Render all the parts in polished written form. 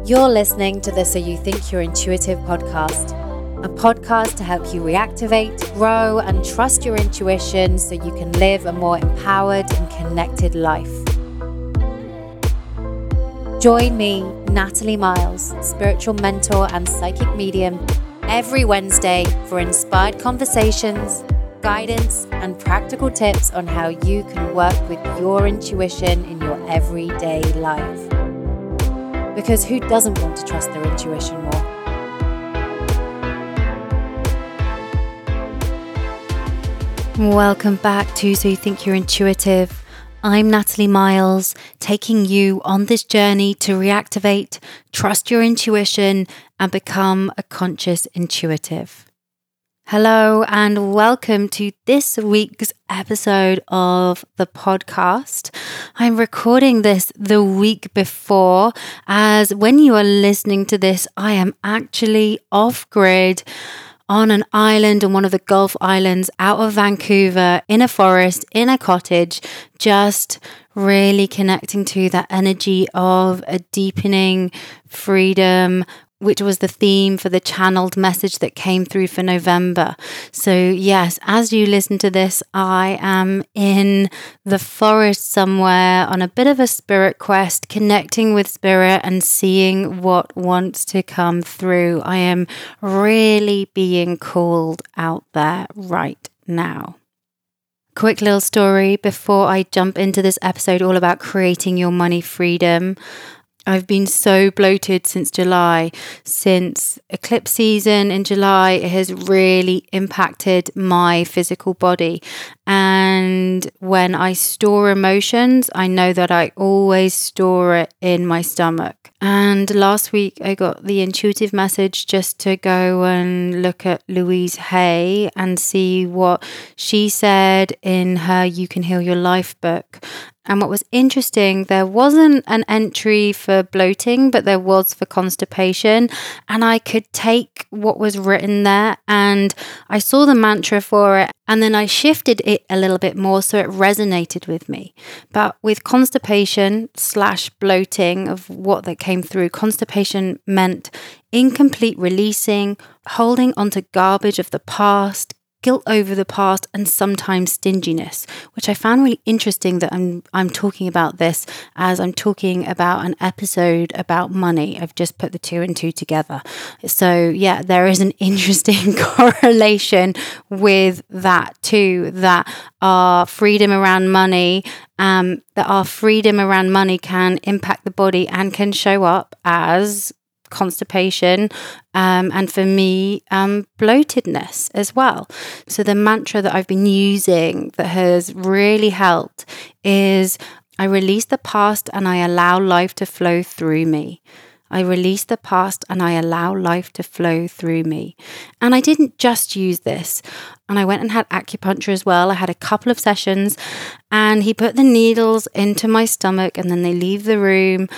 You're listening to the So You Think You're Intuitive podcast, a podcast to help you reactivate, grow, and trust your intuition so you can live a more empowered and connected life. Join me, Natalie Miles, spiritual mentor and psychic medium, every Wednesday for inspired conversations, guidance, and practical tips on how you can work with your intuition in your everyday life. Because who doesn't want to trust their intuition more? Welcome back to So You Think You're Intuitive. I'm Natalie Miles, taking you on this journey to reactivate, trust your intuition, and become a conscious intuitive. Hello and welcome to this week's episode of the podcast. I'm recording this the week before, as when you are listening to this, I am actually off grid on an island, on one of the Gulf Islands out of Vancouver, in a forest, in a cottage, just really connecting to that energy of a deepening freedom, which was the theme for the channeled message that came through for November. So yes, as you listen to this, I am in the forest somewhere on a bit of a spirit quest, connecting with spirit and seeing what wants to come through. I am really being called out there right now. Quick little story before I jump into this episode all about creating your money freedom. I've been so bloated since July. Since eclipse season in July, it has really impacted my physical body. And when I store emotions, I know that I always store it in my stomach. And last week I got the intuitive message just to go and look at Louise Hay and see what she said in her You Can Heal Your Life book. And what was interesting, there wasn't an entry for bloating, but there was for constipation. And I could take what was written there and I saw the mantra for it. And then I shifted it a little bit more so it resonated with me. But with constipation / bloating of what that came through, constipation meant incomplete releasing, holding onto garbage of the past, guilt over the past, and sometimes stinginess, which I found really interesting that I'm talking about this as I'm talking about an episode about money. I've just put the two and two together. So yeah, there is an interesting correlation with that too, that our freedom around money, can impact the body and can show up as constipation, and for me, bloatedness as well. So the mantra that I've been using that has really helped is I release the past and I allow life to flow through me. I release the past and I allow life to flow through me. And I didn't just use this. And I went and had acupuncture as well. I had a couple of sessions and he put the needles into my stomach and then they leave the room.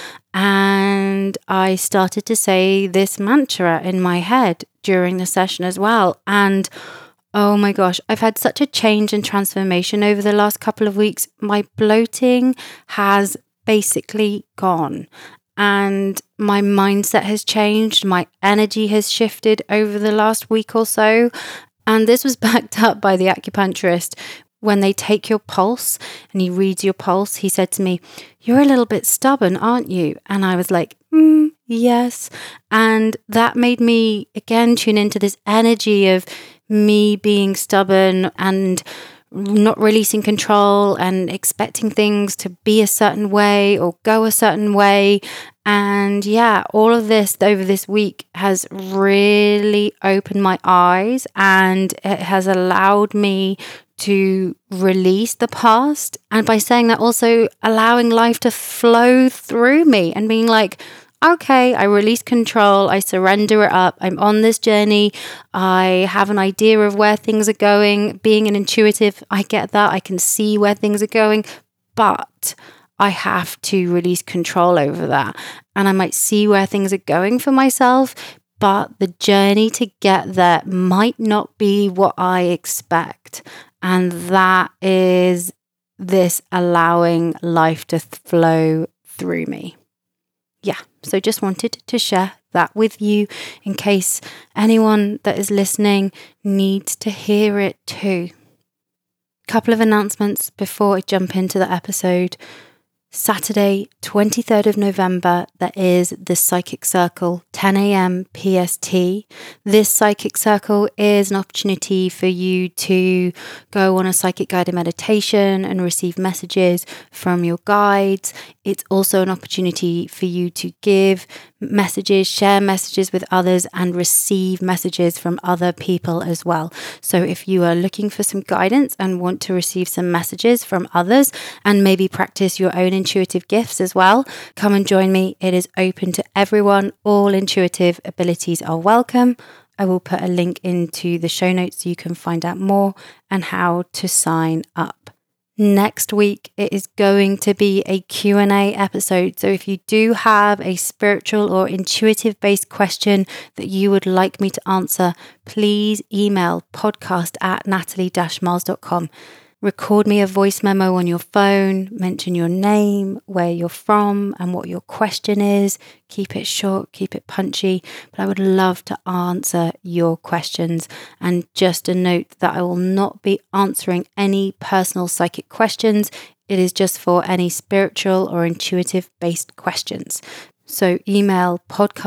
And I started to say this mantra in my head during the session as well. And oh my gosh, I've had such a change and transformation over the last couple of weeks. My bloating has basically gone. And my mindset has changed. My energy has shifted over the last week or so. And this was backed up by the acupuncturist. When they take your pulse and he reads your pulse, he said to me, "You're a little bit stubborn, aren't you?" And I was like, yes. And that made me again tune into this energy of me being stubborn and not releasing control and expecting things to be a certain way or go a certain way. And yeah, all of this over this week has really opened my eyes and it has allowed me to release the past. And by saying that, also allowing life to flow through me and being like, okay, I release control, I surrender it up, I'm on this journey, I have an idea of where things are going. Being an intuitive, I get that, I can see where things are going, but I have to release control over that. And I might see where things are going for myself, but the journey to get there might not be what I expect. And that is this allowing life to flow through me. So just wanted to share that with you in case anyone that is listening needs to hear it too. Couple of announcements before I jump into the episode. Saturday, 23rd of November, there is the Psychic Circle, 10 a.m. PST. This Psychic Circle is an opportunity for you to go on a psychic guided meditation and receive messages from your guides. It's also an opportunity for you to give messages, share messages with others, and receive messages from other people as well. So if you are looking for some guidance and want to receive some messages from others and maybe practice your own intuitive gifts as well, come and join me. It is open to everyone. All intuitive abilities are welcome. I will put a link into the show notes so you can find out more and how to sign up. Next week, it is going to be a Q&A episode. So if you do have a spiritual or intuitive based question that you would like me to answer, please email podcast@natalie-miles.com. Record me a voice memo on your phone, mention your name, where you're from, and what your question is. Keep it short, keep it punchy, but I would love to answer your questions. And just a note that I will not be answering any personal psychic questions. It is just for any spiritual or intuitive based questions. So email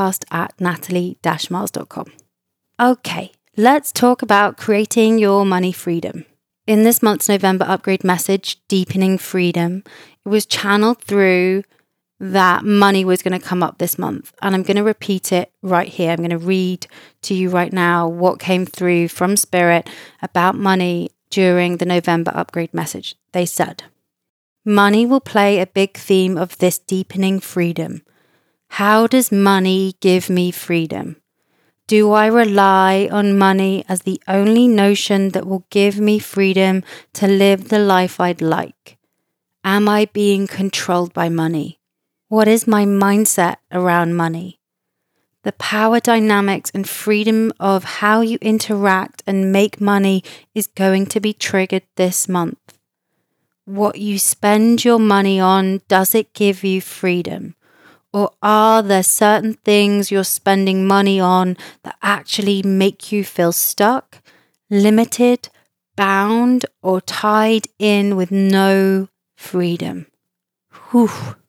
podcast@natalie-miles.com. Okay, let's talk about creating your money freedom. In this month's November upgrade message, Deepening Freedom, it was channeled through that money was going to come up this month. And I'm going to repeat it right here. I'm going to read to you right now what came through from Spirit about money during the November upgrade message. They said, money will play a big theme of this deepening freedom. How does money give me freedom? Do I rely on money as the only notion that will give me freedom to live the life I'd like? Am I being controlled by money? What is my mindset around money? The power dynamics and freedom of how you interact and make money is going to be triggered this month. What you spend your money on, does it give you freedom? Or are there certain things you're spending money on that actually make you feel stuck, limited, bound, or tied in with no freedom? Whew.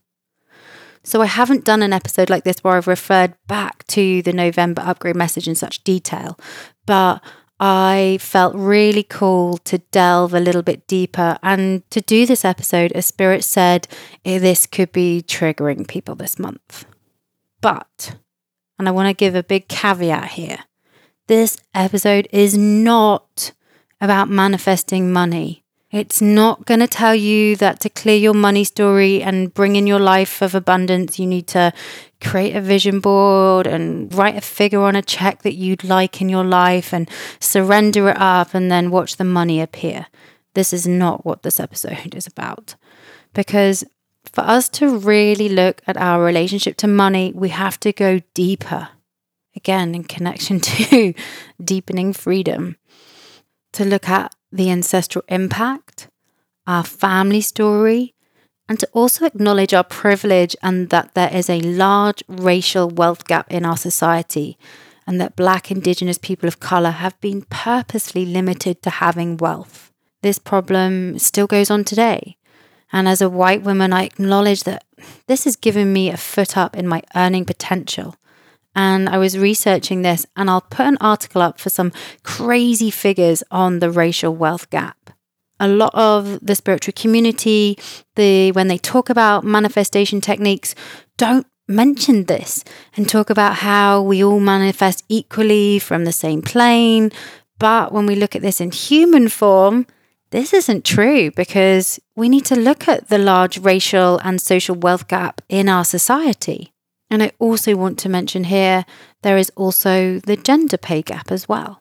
So I haven't done an episode like this where I've referred back to the November upgrade message in such detail, but I felt really cool to delve a little bit deeper and to do this episode, as Spirit said, this could be triggering people this month. But, and I want to give a big caveat here, this episode is not about manifesting money. It's not going to tell you that to clear your money story and bring in your life of abundance, you need to create a vision board and write a figure on a check that you'd like in your life and surrender it up and then watch the money appear. This is not what this episode is about. Because for us to really look at our relationship to money, we have to go deeper. Again, in connection to deepening freedom. To look at the ancestral impact, our family story, and to also acknowledge our privilege and that there is a large racial wealth gap in our society and that Black, Indigenous people of colour have been purposely limited to having wealth. This problem still goes on today. And as a white woman, I acknowledge that this has given me a foot up in my earning potential. And I was researching this, and I'll put an article up for some crazy figures on the racial wealth gap. A lot of the spiritual community, when they talk about manifestation techniques, don't mention this and talk about how we all manifest equally from the same plane. But when we look at this in human form, this isn't true, because we need to look at the large racial and social wealth gap in our society. And I also want to mention here, there is also the gender pay gap as well.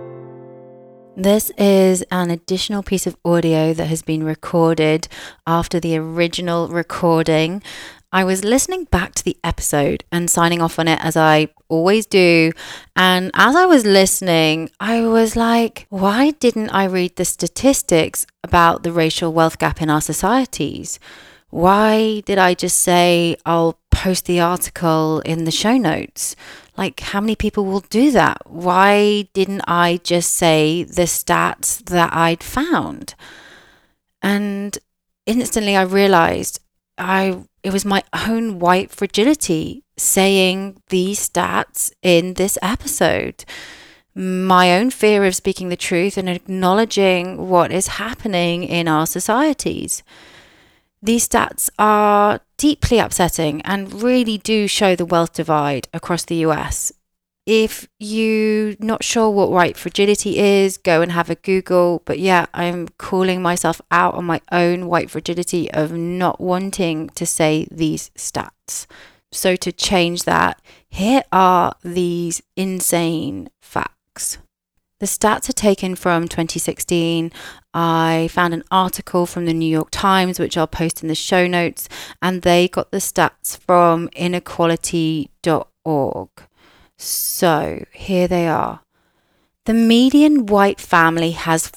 This is an additional piece of audio that has been recorded after the original recording. I was listening back to the episode and signing off on it as I always do. And as I was listening, I was like, why didn't I read the statistics about the racial wealth gap in our societies? Why did I just say I'll post the article in the show notes. Like, how many people will do that? Why didn't I just say the stats that I'd found? And instantly I realized it was my own white fragility saying these stats in this episode. My own fear of speaking the truth and acknowledging what is happening in our societies. These stats are deeply upsetting and really do show the wealth divide across the US. If you're not sure what white fragility is, go and have a Google. But yeah, I'm calling myself out on my own white fragility of not wanting to say these stats. So to change that, here are these insane facts. The stats are taken from 2016. I found an article from the New York Times, which I'll post in the show notes, and they got the stats from inequality.org. So here they are. The median white family has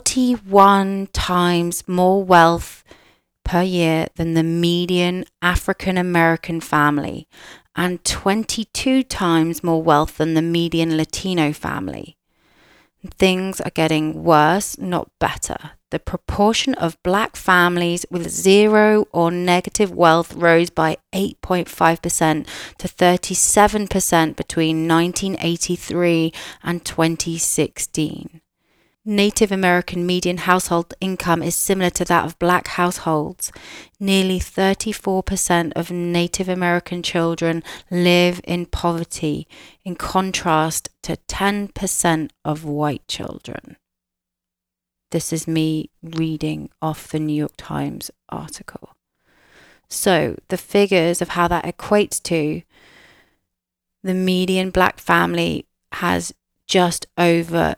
41 times more wealth per year than the median African American family, and 22 times more wealth than the median Latino family. Things are getting worse, not better. The proportion of black families with zero or negative wealth rose by 8.5% to 37% between 1983 and 2016. Native American median household income is similar to that of black households. Nearly 34% of Native American children live in poverty, in contrast to 10% of white children. This is me reading off the New York Times article. So the figures of how that equates to the median black family has just over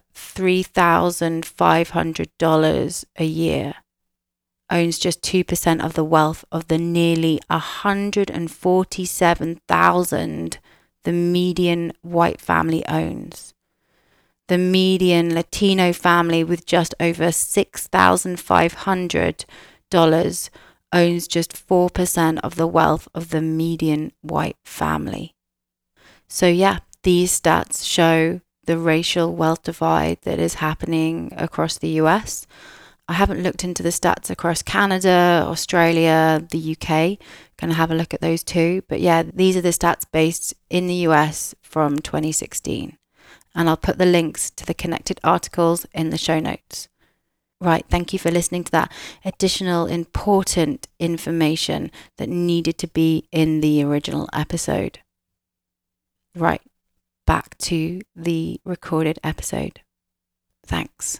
$3,500 a year, owns just 2% of the wealth of the nearly 147,000 the median white family owns. The median Latino family with just over $6,500 owns just 4% of the wealth of the median white family. So yeah, these stats show the racial wealth divide that is happening across the US. I haven't looked into the stats across Canada, Australia, the UK. Gonna have a look at those too. But yeah, these are the stats based in the US from 2016. And I'll put the links to the connected articles in the show notes. Right, thank you for listening to that additional important information that needed to be in the original episode. Right. Back to the recorded episode. Thanks.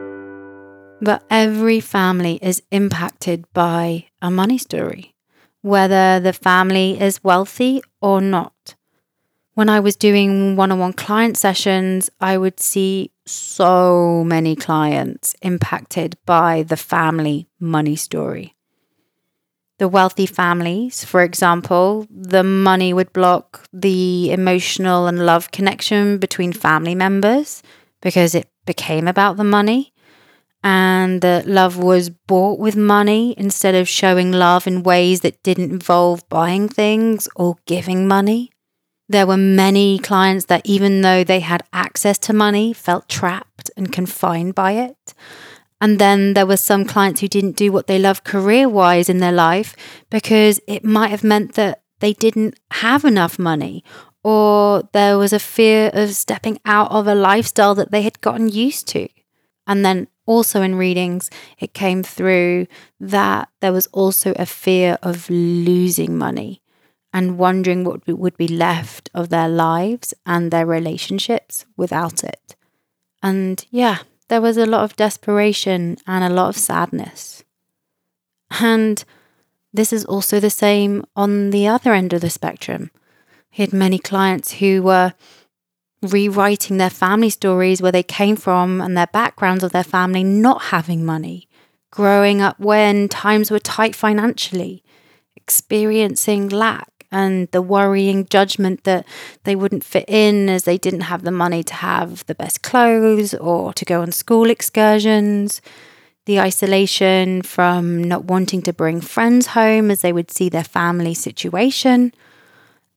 But every family is impacted by a money story, whether the family is wealthy or not. When I was doing one-on-one client sessions, I would see so many clients impacted by the family money story. The wealthy families, for example, the money would block the emotional and love connection between family members because it became about the money, and that love was bought with money instead of showing love in ways that didn't involve buying things or giving money. There were many clients that, even though they had access to money, felt trapped and confined by it. And then there were some clients who didn't do what they loved career-wise in their life because it might have meant that they didn't have enough money, or there was a fear of stepping out of a lifestyle that they had gotten used to. And then also in readings, it came through that there was also a fear of losing money and wondering what would be left of their lives and their relationships without it. And yeah, there was a lot of desperation and a lot of sadness. And this is also the same on the other end of the spectrum. I had many clients who were rewriting their family stories, where they came from and their backgrounds of their family not having money, growing up when times were tight financially, experiencing lack, and the worrying judgment that they wouldn't fit in as they didn't have the money to have the best clothes or to go on school excursions, the isolation from not wanting to bring friends home as they would see their family situation,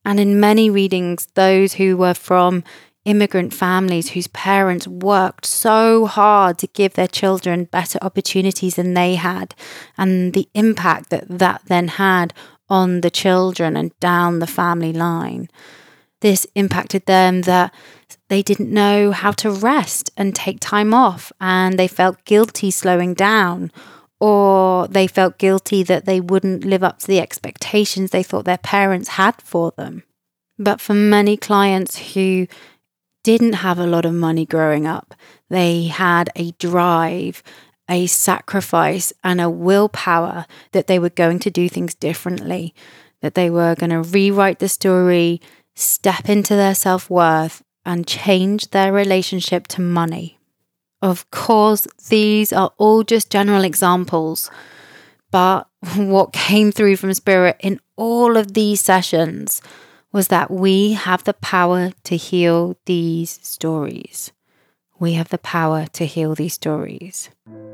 And in many readings, those who were from immigrant families whose parents worked so hard to give their children better opportunities than they had, and the impact that that then had on the children and down the family line. This impacted them that they didn't know how to rest and take time off, and they felt guilty slowing down, or they felt guilty that they wouldn't live up to the expectations they thought their parents had for them. But for many clients who didn't have a lot of money growing up, they had a drive, a sacrifice, and a willpower that they were going to do things differently, that they were going to rewrite the story, step into their self-worth, and change their relationship to money. Of course, these are all just general examples, but what came through from Spirit in all of these sessions was that we have the power to heal these stories. We have the power to heal these stories.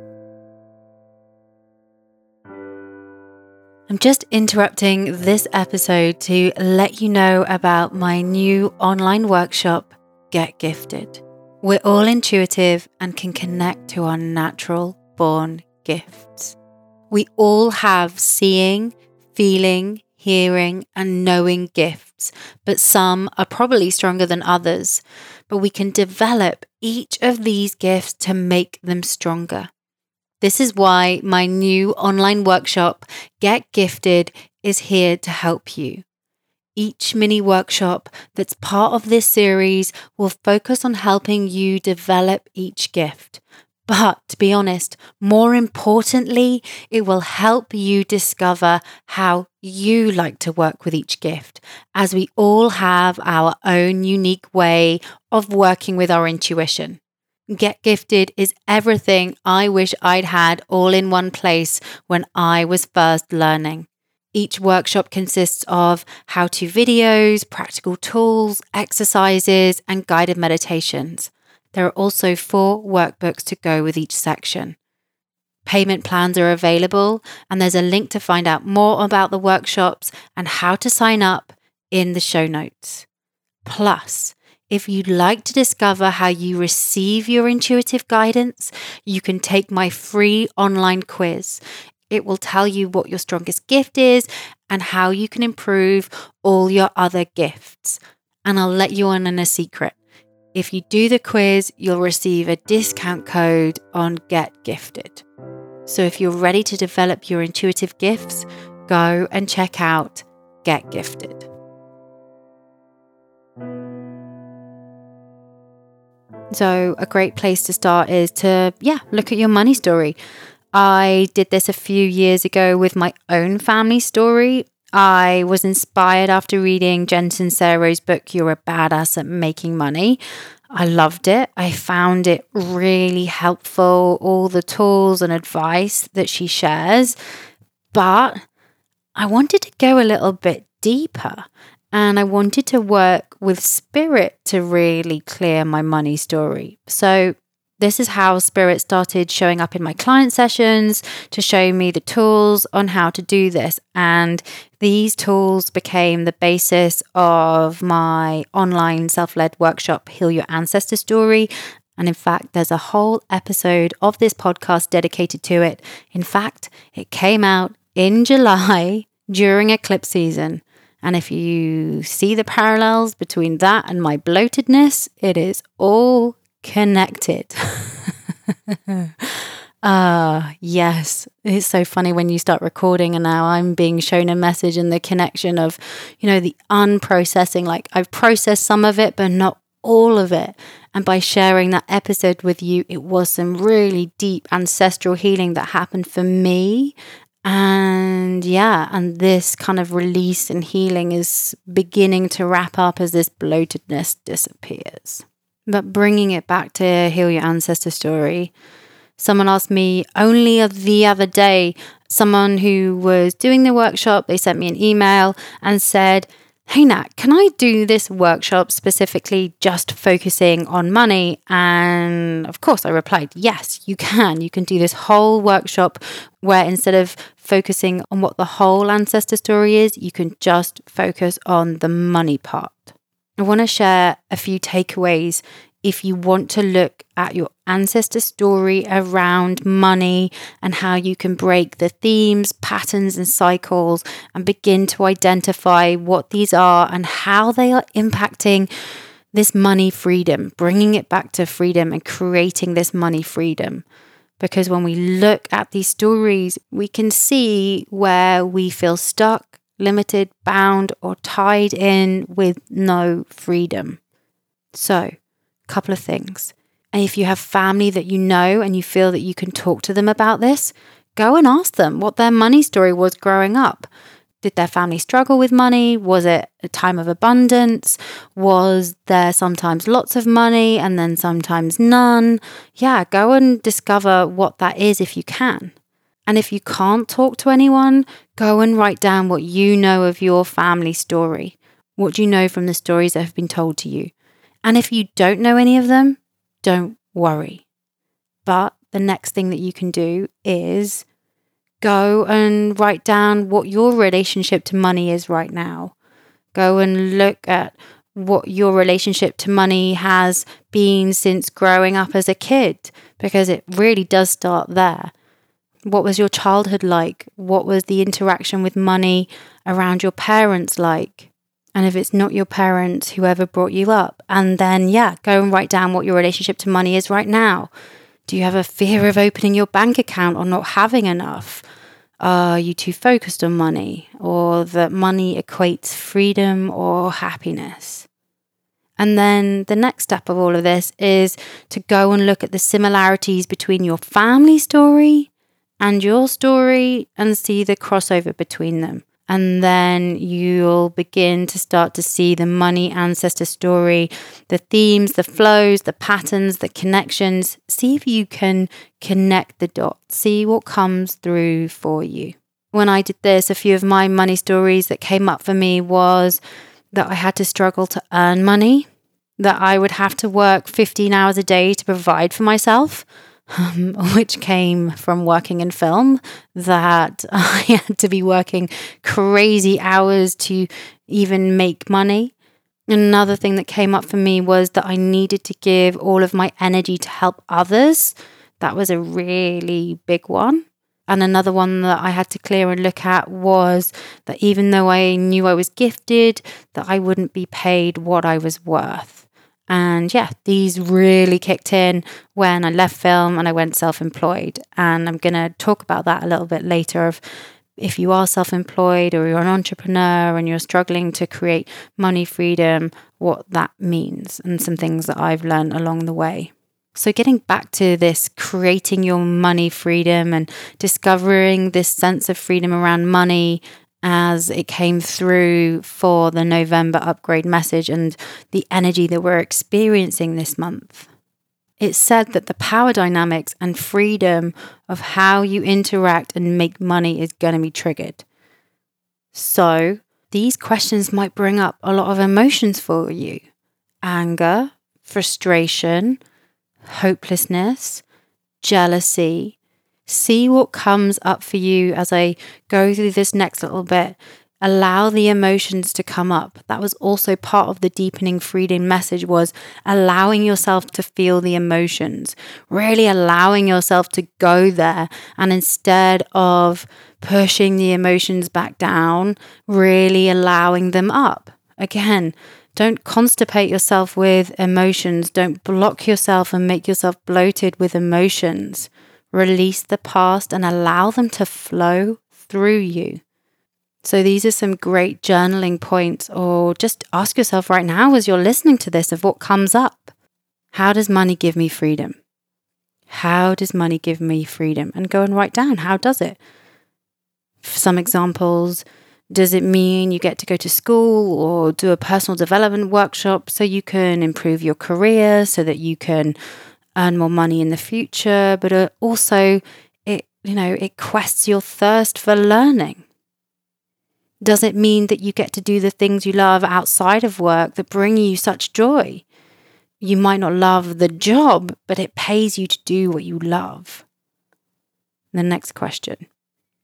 I'm just interrupting this episode to let you know about my new online workshop, Get Gifted. We're all intuitive and can connect to our natural born gifts. We all have seeing, feeling, hearing, and knowing gifts, but some are probably stronger than others. But we can develop each of these gifts to make them stronger. This is why my new online workshop, Get Gifted, is here to help you. Each mini workshop that's part of this series will focus on helping you develop each gift. But to be honest, more importantly, it will help you discover how you like to work with each gift, as we all have our own unique way of working with our intuition. Get Gifted is everything I wish I'd had all in one place when I was first learning. Each workshop consists of how-to videos, practical tools, exercises, and guided meditations. There are also 4 workbooks to go with each section. Payment plans are available, and there's a link to find out more about the workshops and how to sign up in the show notes. Plus, if you'd like to discover how you receive your intuitive guidance, you can take my free online quiz. It will tell you what your strongest gift is and how you can improve all your other gifts. And I'll let you in on a secret. If you do the quiz, you'll receive a discount code on Get Gifted. So if you're ready to develop your intuitive gifts, go and check out Get Gifted. So a great place to start is to, look at your money story. I did this a few years ago with my own family story. I was inspired after reading Jen Sincero's book, You're a Badass at Making Money. I loved it. I found it really helpful, all the tools and advice that she shares. But I wanted to go a little bit deeper, and I wanted to work with Spirit to really clear my money story. So this is how Spirit started showing up in my client sessions to show me the tools on how to do this. And these tools became the basis of my online self-led workshop, Heal Your Ancestor Story. And in fact, there's a whole episode of this podcast dedicated to it. In fact, it came out in July during eclipse season. And if you see the parallels between that and my bloatedness, it is all connected. Yes, it's so funny when you start recording and now I'm being shown a message and the connection of, the unprocessing. Like I've processed some of it, but not all of it. And by sharing that episode with you, it was some really deep ancestral healing that happened for me. And this kind of release and healing is beginning to wrap up as this bloatedness disappears. But bringing it back to Heal Your Ancestor Story, someone asked me only the other day, someone who was doing the workshop, they sent me an email and said, "Hey Nat, can I do this workshop specifically just focusing on money?" And of course I replied, yes, you can. You can do this whole workshop where instead of focusing on what the whole ancestor story is, you can just focus on the money part. I want to share a few takeaways if you want to look at your ancestor story around money and how you can break the themes, patterns, and cycles and begin to identify what these are and how they are impacting this money freedom, bringing it back to freedom and creating this money freedom. Because when we look at these stories, we can see where we feel stuck, limited, bound, or tied in with no freedom. So, couple of things. And if you have family that you know and you feel that you can talk to them about this, go and ask them what their money story was growing up. Did their family struggle with money? Was it a time of abundance? Was there sometimes lots of money and then sometimes none? Yeah, go and discover what that is if you can. And if you can't talk to anyone, go and write down what you know of your family story. What do you know from the stories that have been told to you? And if you don't know any of them, don't worry. But the next thing that you can do is go and write down what your relationship to money is right now. Go and look at what your relationship to money has been since growing up as a kid, because it really does start there. What was your childhood like? What was the interaction with money around your parents like? And if it's not your parents, whoever brought you up. And then, go and write down what your relationship to money is right now. Do you have a fear of opening your bank account or not having enough? Are you too focused on money, or that money equates freedom or happiness? And then the next step of all of this is to go and look at the similarities between your family story and your story and see the crossover between them. And then you'll begin to start to see the money ancestor story, the themes, the flows, the patterns, the connections. See if you can connect the dots. See what comes through for you. When I did this, a few of my money stories that came up for me was that I had to struggle to earn money, that I would have to work 15 hours a day to provide for myself. Which came from working in film, that I had to be working crazy hours to even make money. Another thing that came up for me was that I needed to give all of my energy to help others. That was a really big one. And another one that I had to clear and look at was that even though I knew I was gifted, that I wouldn't be paid what I was worth. And these really kicked in when I left film and I went self-employed. And I'm going to talk about that a little bit later, of if you are self-employed or you're an entrepreneur and you're struggling to create money freedom, what that means, and some things that I've learned along the way. So getting back to this, creating your money freedom and discovering this sense of freedom around money as it came through for the November upgrade message and the energy that we're experiencing this month. It's said that the power dynamics and freedom of how you interact and make money is going to be triggered. So these questions might bring up a lot of emotions for you. Anger, frustration, hopelessness, jealousy. See what comes up for you as I go through this next little bit. Allow the emotions to come up. That was also part of the deepening freedom message, was allowing yourself to feel the emotions, really allowing yourself to go there. And instead of pushing the emotions back down, really allowing them up. Again, don't constipate yourself with emotions. Don't block yourself and make yourself bloated with emotions. Release the past and allow them to flow through you. So these are some great journaling points, or just ask yourself right now as you're listening to this of what comes up. How does money give me freedom? How does money give me freedom? And go and write down, how does it? For some examples, does it mean you get to go to school or do a personal development workshop so you can improve your career, so that you can earn more money in the future? But also it quests your thirst for learning. Does it mean that you get to do the things you love outside of work that bring you such joy? You might not love the job, but it pays you to do what you love. The next question.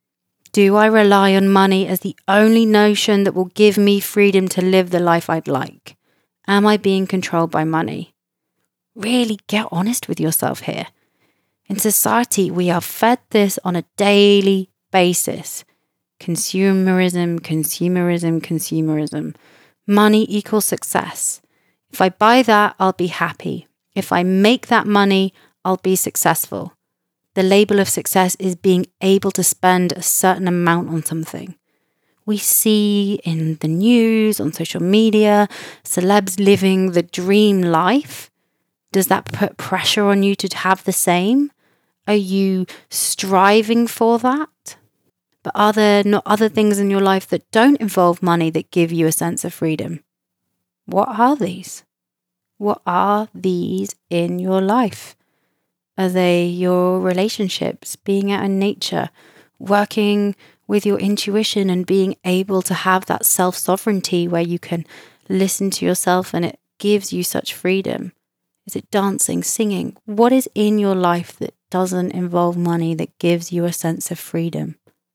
Do I rely on money as the only notion that will give me freedom to live the life I'd like? Am I being controlled by money? Really get honest with yourself here. In society, we are fed this on a daily basis. Consumerism, consumerism, consumerism. Money equals success. If I buy that, I'll be happy. If I make that money, I'll be successful. The label of success is being able to spend a certain amount on something. We see in the news, on social media, celebs living the dream life. Does that put pressure on you to have the same? Are you striving for that? But are there not other things in your life that don't involve money that give you a sense of freedom? What are these? What are these in your life? Are they your relationships, being out in nature, working with your intuition and being able to have that self-sovereignty where you can listen to yourself and it gives you such freedom? Is it dancing, singing? What is in your life that doesn't involve money that gives you a sense of freedom?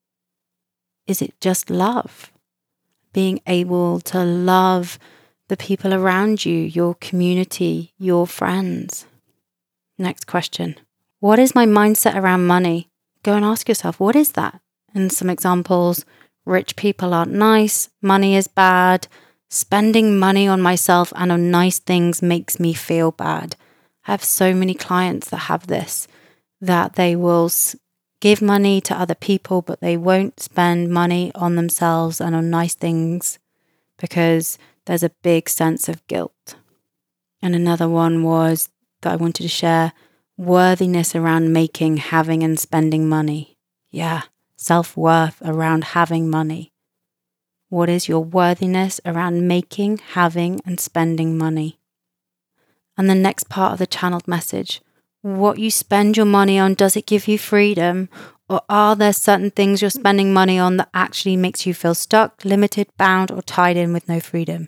Is it just love? Being able to love the people around you, your community, your friends. Next question. What is my mindset around money? Go and ask yourself, what is that? And some examples: rich people aren't nice, money is bad, spending money on myself and on nice things makes me feel bad. I have so many clients that have this, that they will give money to other people, but they won't spend money on themselves and on nice things because there's a big sense of guilt. And another one was that I wanted to share: worthiness around making, having, and spending money. Yeah, self-worth around having money. What is your worthiness around making, having, and spending money? And the next part of the channeled message: what you spend your money on, does it give you freedom? Or are there certain things you're spending money on that actually makes you feel stuck, limited, bound, or tied in with no freedom?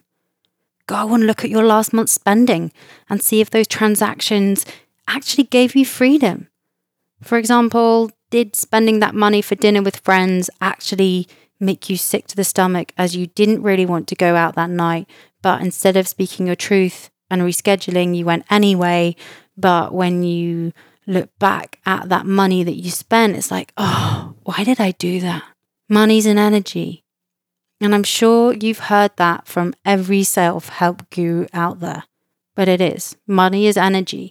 Go and look at your last month's spending and see if those transactions actually gave you freedom. For example, did spending that money for dinner with friends actually make you sick to the stomach as you didn't really want to go out that night, but instead of speaking your truth and rescheduling, you went anyway? But when you look back at that money that you spent, it's like, oh, why did I do that? Money's an energy. And I'm sure you've heard that from every self-help guru out there. But it is. Money is energy.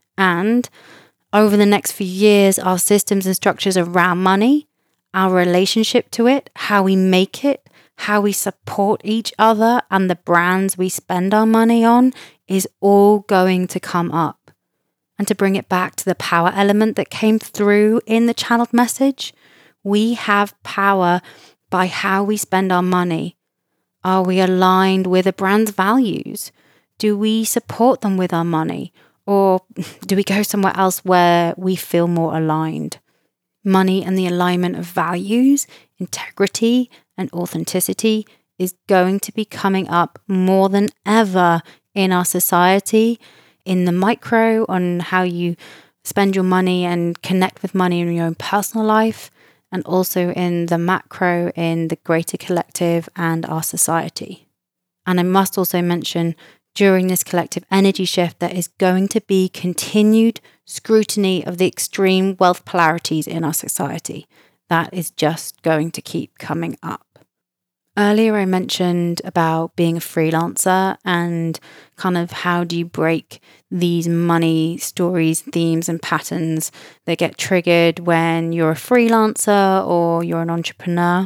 And over the next few years, our systems and structures around money, our relationship to it, how we make it, how we support each other, and the brands we spend our money on is all going to come up. And to bring it back to the power element that came through in the channeled message, we have power by how we spend our money. Are we aligned with a brand's values? Do we support them with our money? Or do we go somewhere else where we feel more aligned? Money and the alignment of values, integrity, and authenticity is going to be coming up more than ever in our society, in the micro, on how you spend your money and connect with money in your own personal life, and also in the macro, in the greater collective and our society. And I must also mention, during this collective energy shift, there is going to be continued scrutiny of the extreme wealth polarities in our society. That is just going to keep coming up. Earlier, I mentioned about being a freelancer and kind of how do you break these money stories, themes, and patterns that get triggered when you're a freelancer or you're an entrepreneur.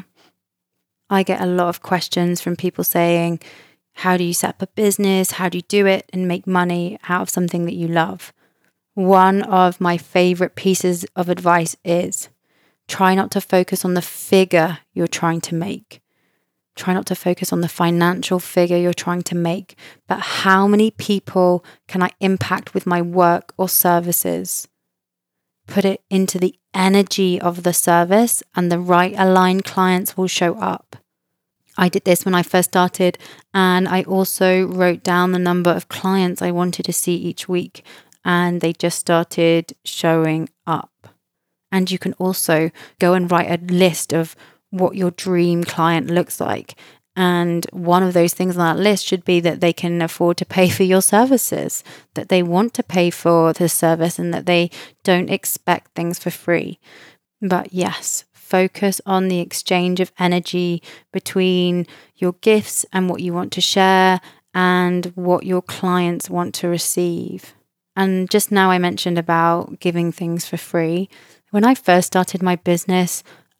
I get a lot of questions from people saying, how do you set up a business? How do you do it and make money out of something that you love? One of my favorite pieces of advice is try not to focus on the figure you're trying to make. Try not to focus on the financial figure you're trying to make, but how many people can I impact with my work or services? Put it into the energy of the service and the right aligned clients will show up. I did this when I first started, and I also wrote down the number of clients I wanted to see each week, and they just started showing up. And you can also go and write a list of what your dream client looks like. And one of those things on that list should be that they can afford to pay for your services, that they want to pay for the service, and that they don't expect things for free. But yes, focus on the exchange of energy between your gifts and what you want to share and what your clients want to receive. And just now I mentioned about giving things for free. When I first started my business,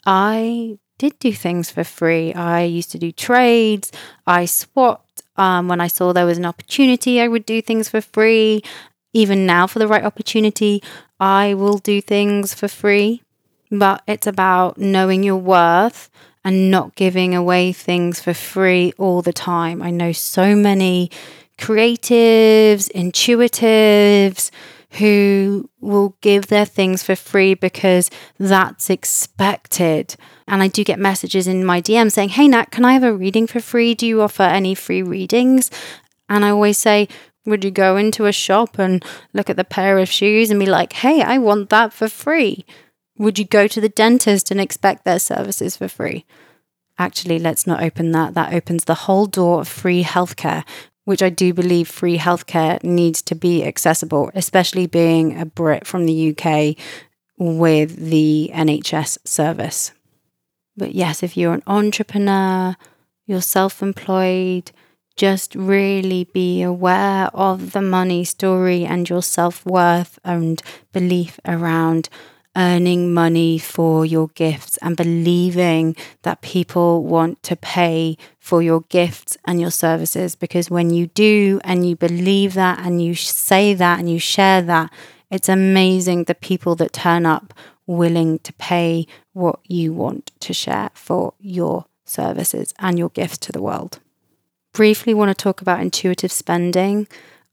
I did do things for free. I used to do trades. I swapped. When I saw there was an opportunity, I would do things for free. Even now, for the right opportunity, I will do things for free. But it's about knowing your worth and not giving away things for free all the time. I know so many creatives, intuitives, who will give their things for free because that's expected. And I do get messages in my DM saying, "Hey Nat, can I have a reading for free? Do you offer any free readings?" And I always say, would you go into a shop and look at the pair of shoes and be like, "Hey, I want that for free"? Would you go to the dentist and expect their services for free? Actually, let's not open that. That opens the whole door of free healthcare, which I do believe free healthcare needs to be accessible, especially being a Brit from the UK with the NHS service. But yes, if you're an entrepreneur, you're self-employed, just really be aware of the money story and your self-worth and belief around earning money for your gifts and believing that people want to pay for your gifts and your services. Because when you do and you believe that and you say that and you share that, it's amazing the people that turn up willing to pay what you want to share for your services and your gifts to the world. Briefly want to talk about intuitive spending.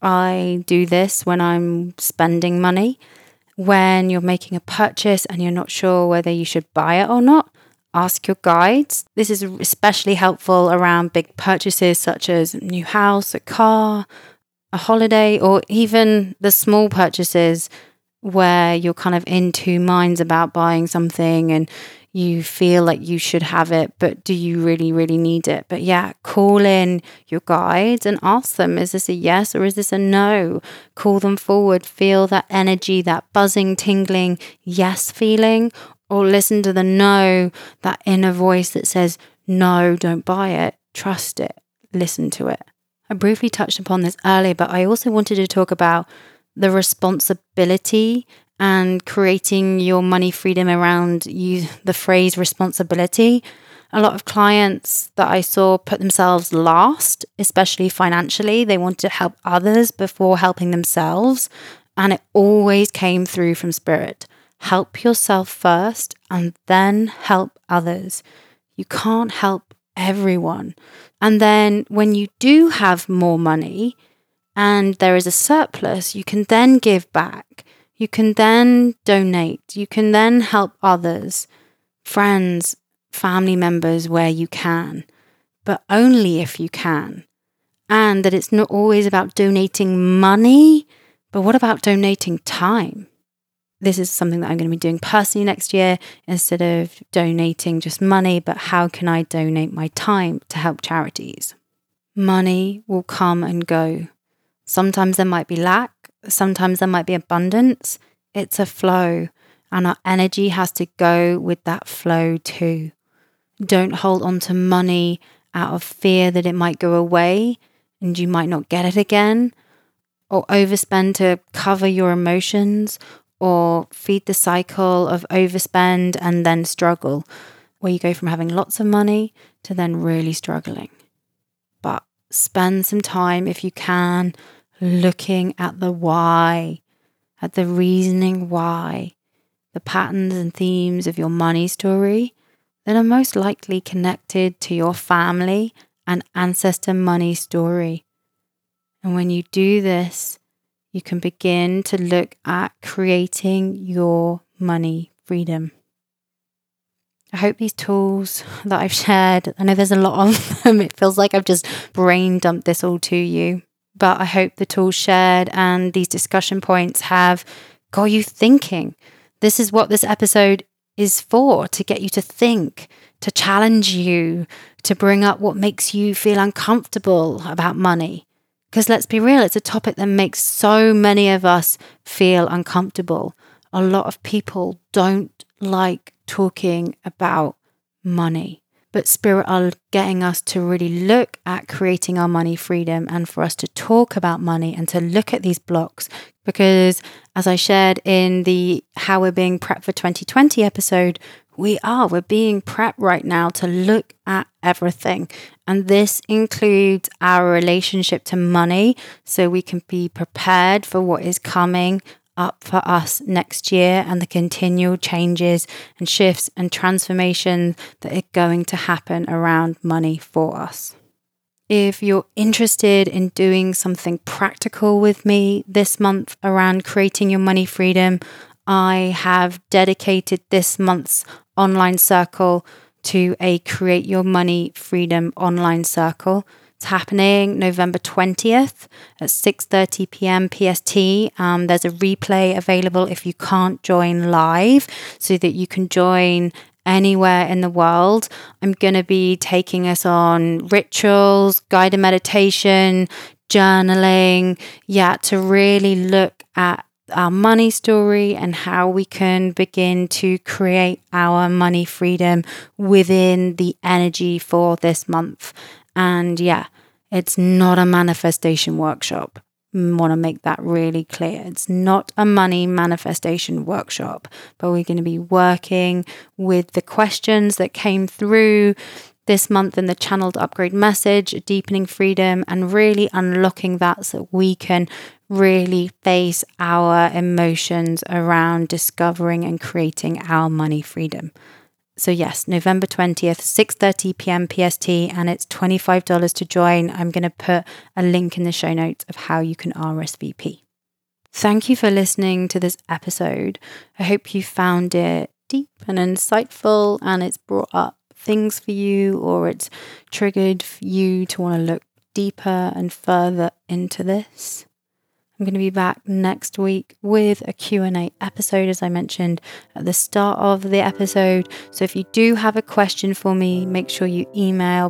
I do this when I'm spending money. When you're making a purchase and you're not sure whether you should buy it or not, ask your guides. This is especially helpful around big purchases such as a new house, a car, a holiday, or even the small purchases where you're kind of in two minds about buying something and you feel like you should have it, but do you really, really need it? But yeah, call in your guides and ask them, is this a yes or is this a no? Call them forward, feel that energy, that buzzing, tingling yes feeling, or listen to the no, that inner voice that says, no, don't buy it, trust it, listen to it. I briefly touched upon this earlier, but I also wanted to talk about the responsibility and creating your money freedom around the phrase responsibility. A lot of clients that I saw put themselves last, especially financially. They wanted to help others before helping themselves. And it always came through from spirit. Help yourself first and then help others. You can't help everyone. And then when you do have more money and there is a surplus, you can then give back. You can then donate. You can then help others, friends, family members where you can, but only if you can. And that it's not always about donating money, but what about donating time? This is something that I'm going to be doing personally next year. Instead of donating just money, but how can I donate my time to help charities? Money will come and go. Sometimes there might be lack. Sometimes there might be abundance. It's a flow, and our energy has to go with that flow too. Don't hold on to money out of fear that it might go away and you might not get it again, or overspend to cover your emotions, or feed the cycle of overspend and then struggle, where you go from having lots of money to then really struggling. But spend some time, if you can, looking at the why, at the reasoning why, the patterns and themes of your money story that are most likely connected to your family and ancestor money story. And when you do this, you can begin to look at creating your money freedom. I hope these tools that I've shared, I know there's a lot of them, it feels like I've just brain dumped this all to you. But I hope the tools shared and these discussion points have got you thinking. This is what this episode is for, to get you to think, to challenge you, to bring up what makes you feel uncomfortable about money. Because let's be real, it's a topic that makes so many of us feel uncomfortable. A lot of people don't like talking about money. But Spirit are getting us to really look at creating our money freedom and for us to talk about money and to look at these blocks. Because as I shared in the How We're Being Prepped for 2020 episode, we're being prepped right now to look at everything. And this includes our relationship to money so we can be prepared for what is coming up for us next year and the continual changes and shifts and transformations that are going to happen around money for us. If you're interested in doing something practical with me this month around creating your money freedom, I have dedicated this month's online circle to a Create Your Money Freedom online circle. It's happening November 20th at 6:30 p.m. PST. There's a replay available if you can't join live so that you can join anywhere in the world. I'm going to be taking us on rituals, guided meditation, journaling, to really look at our money story and how we can begin to create our money freedom within the energy for this month. And it's not a manifestation workshop. I want to make that really clear. It's not a money manifestation workshop, but we're going to be working with the questions that came through this month in the channeled upgrade message, deepening freedom, and really unlocking that so we can really face our emotions around discovering and creating our money freedom. So yes, November 20th, 6:30 p.m. PST, and it's $25 to join. I'm going to put a link in the show notes of how you can RSVP. Thank you for listening to this episode. I hope you found it deep and insightful, and it's brought up things for you, or it's triggered for you to want to look deeper and further into this. I'm going to be back next week with a Q&A episode, as I mentioned at the start of the episode. So if you do have a question for me, make sure you email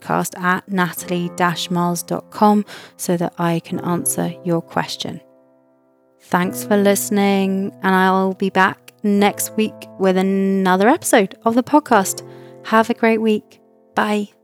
podcast@natalie-miles.com so that I can answer your question. Thanks for listening, and I'll be back next week with another episode of the podcast. Have a great week. Bye.